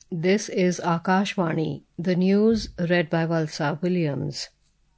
This is Akashvani, the news read by Valsa Williams.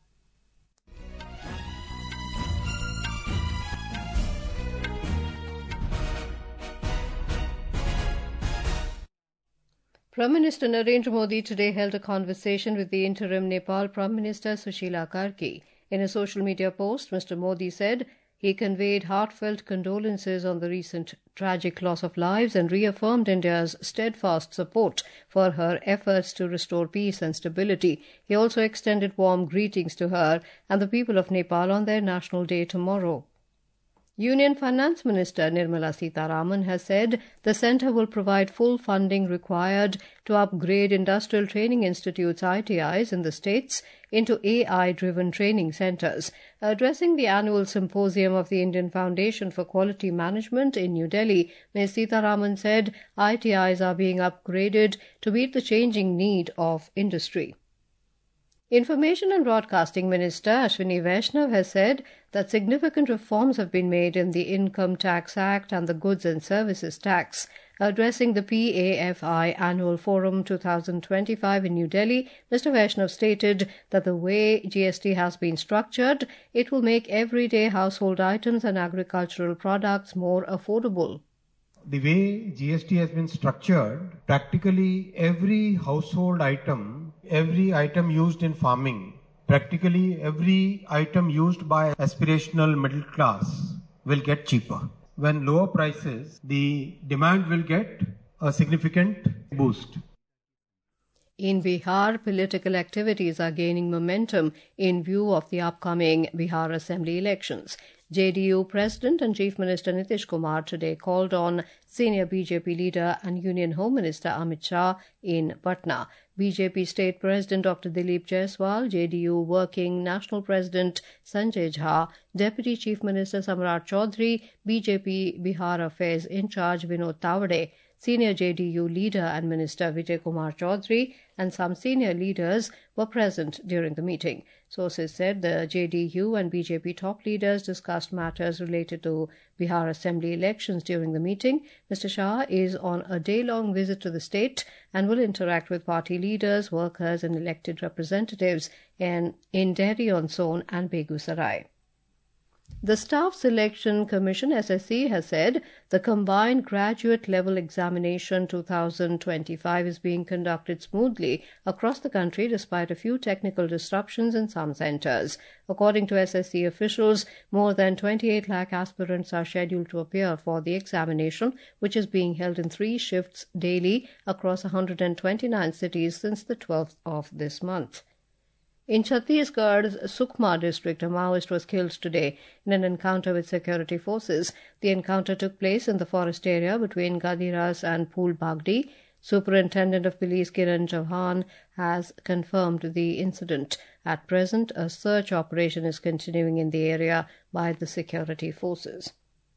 Prime Minister Narendra Modi today held a conversation with the interim Nepal Prime Minister Sushila Karki. In a social media post, Mr. Modi said he conveyed heartfelt condolences on the recent tragic loss of lives and reaffirmed India's steadfast support for her efforts to restore peace and stability. He also extended warm greetings to her and the people of Nepal on their National Day tomorrow. Union Finance Minister Nirmala Sitharaman has said the centre will provide full funding required to upgrade industrial training institutes ITIs in the states into AI-driven training centres. Addressing the annual symposium of the Indian Foundation for Quality Management in New Delhi, Ms. Sitharaman said ITIs are being upgraded to meet the changing need of industry. Information and Broadcasting Minister Ashwini Vaishnav has said that significant reforms have been made in the Income Tax Act and the Goods and Services Tax. Addressing the PAFI Annual Forum 2025 in New Delhi, Mr. Vaishnav stated that the way GST has been structured, it will make everyday household items and agricultural products more affordable. The way GST has been structured, practically every household item, every item used in farming, practically every item used by aspirational middle class will get cheaper. When lower prices, the demand will get a significant boost. In Bihar, political activities are gaining momentum in view of the upcoming Bihar Assembly elections. JDU President and Chief Minister Nitish Kumar today called on senior BJP leader and Union Home Minister Amit Shah in Patna. BJP State President Dr. Dilip Jaiswal, JDU Working National President Sanjay Jha, Deputy Chief Minister Samrat Chaudhary, BJP Bihar Affairs in charge Vinod Tawade, senior JDU leader and Minister Vijay Kumar Chaudhary and some senior leaders were present during the meeting. Sources said the JDU and BJP top leaders discussed matters related to Bihar Assembly elections during the meeting. Mr. Shah is on a day-long visit to the state and will interact with party leaders, workers and elected representatives in Dehri-on-Son and Begusarai. The Staff Selection Commission SSC has said the Combined Graduate Level Examination 2025 is being conducted smoothly across the country despite a few technical disruptions in some centres. According to SSC officials, more than 28 lakh aspirants are scheduled to appear for the examination, which is being held in 3 shifts daily across 129 cities since the 12th of this month. In Chhattisgarh's Sukma district, a Maoist was killed today in an encounter with security forces. The encounter took place in the forest area between Gadiras and Phul Bagdi. Superintendent of Police Kiran Chauhan has confirmed the incident. At present, a search operation is continuing in the area by the security forces.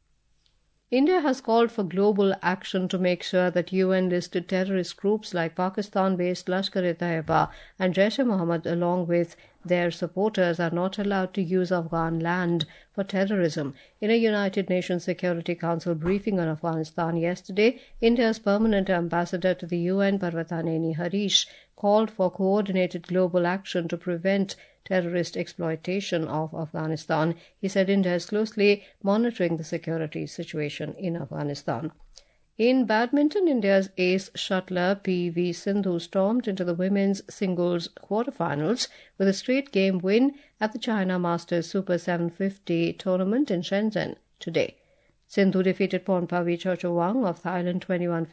India has called for global action to make sure that UN-listed terrorist groups like Pakistan-based Lashkar-e-Taiba and Jaish-e-Mohammed along with their supporters are not allowed to use Afghan land for terrorism. In a United Nations Security Council briefing on Afghanistan yesterday, India's permanent ambassador to the UN, Parvataneni Harish, called for coordinated global action to prevent terrorist exploitation of Afghanistan. He said India is closely monitoring the security situation in Afghanistan. In badminton, India's ace shuttler P.V. Sindhu stormed into the women's singles quarterfinals with a straight-game win at the China Masters Super 750 tournament in Shenzhen today. Sindhu defeated Pornpavi Chochowang of Thailand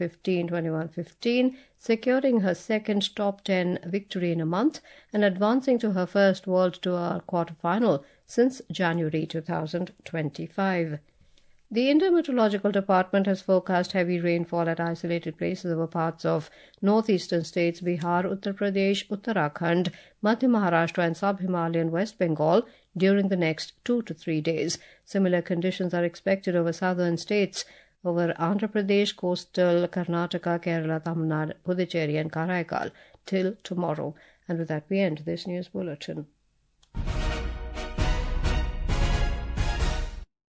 21-15, securing her second top 10 victory in a month and advancing to her first World Tour quarterfinal since January 2025. The Indian Meteorological Department has forecast heavy rainfall at isolated places over parts of northeastern states Bihar, Uttar Pradesh, Uttarakhand, Madhya Maharashtra and Sub-Himalayan West Bengal during the next 2 to 3 days. Similar conditions are expected over southern states, over Andhra Pradesh, coastal Karnataka, Kerala, Tamil Nadu, Puducherry and Karaikal till tomorrow. And with that we end this news bulletin.